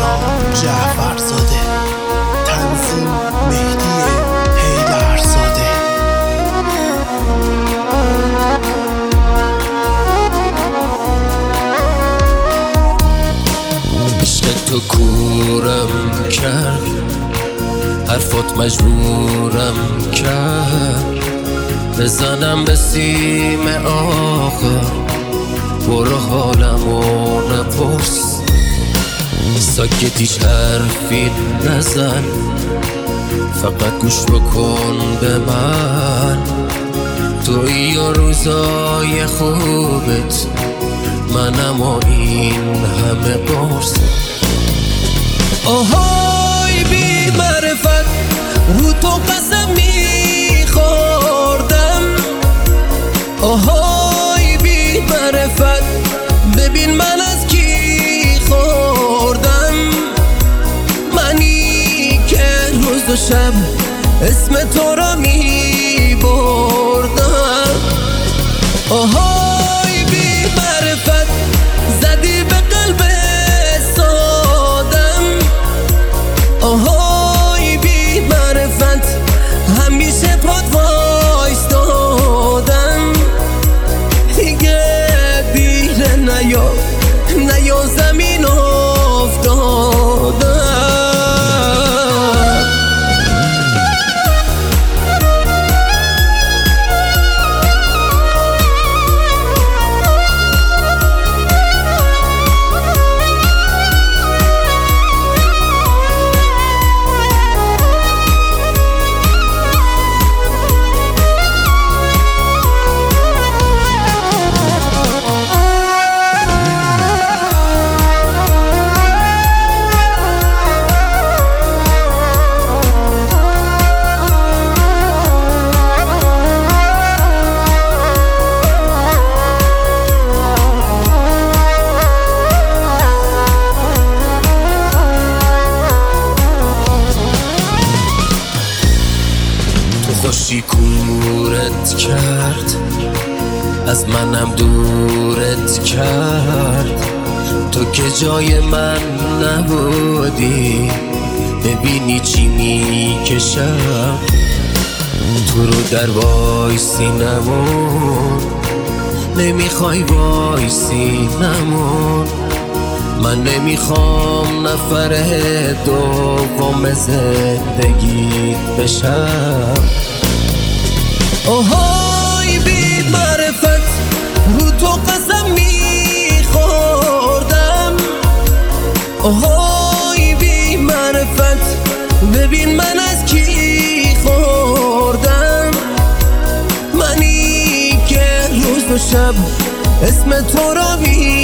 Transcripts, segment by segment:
ساخت جعفرزاده، تنظیم مهدی حیدرزاده. عشق تو کورم کرد، حرفات مجبورم کرد بزنم به سیم آخر. برو حالمو نپرس، ساکت هیچ حرفی نزن، فقط گوش بکن به من. توی و روزای خوبت منم و این همه قرص. آهای بی معرفت، رو تو قسم میخوردم. آهای بی معرفت، ببین من از کی خوردم. منی که روز و شب اسم تو را میبردم. آهای بی معرفت، زدی به قلب سادم. آهای بی معرفت، همیشه پات وایستادم. دیگه دیره نیا زمین افتادم. خوشی کورت کرد، از منم دورت کرد. تو که جای من نبودی، ببینی چی میکشم. تو رو در وایسی نمون، نمیخوای وایسی نمون. من نمیخوام نفر دوم زندگی بشم. آهای بی معرفت، رو تو قسم میخوردم. آهای بی معرفت، ببین من از کی خوردم. منی که روز و شب اسم تو را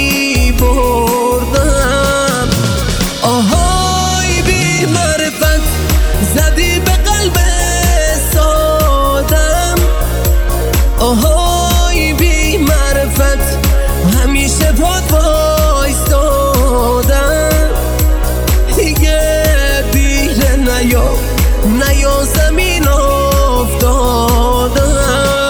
میبردم. آهای بی معرفت، زدی به قلب سادم. آهای بی معرفت، همیشه پات وایستادم. دیگه دیره نیا زمین افتادم.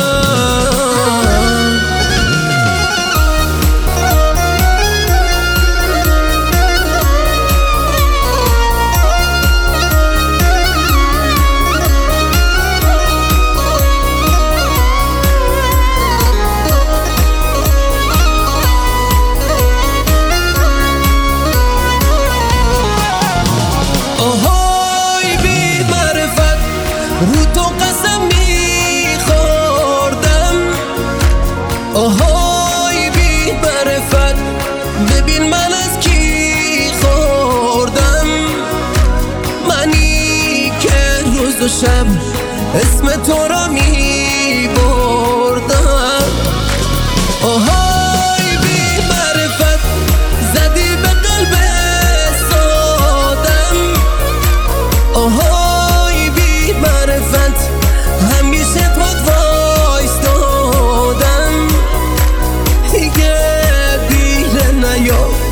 رو تو قسم میخوردم. آهای بی معرفت، ببین من از کی خوردم. منی که روز و شب اسم تو را میبردم. آهای بی معرفت، زدی به قلب سادم. آهای بی معرفت، همیشه پات وایستادم. دیگه دیره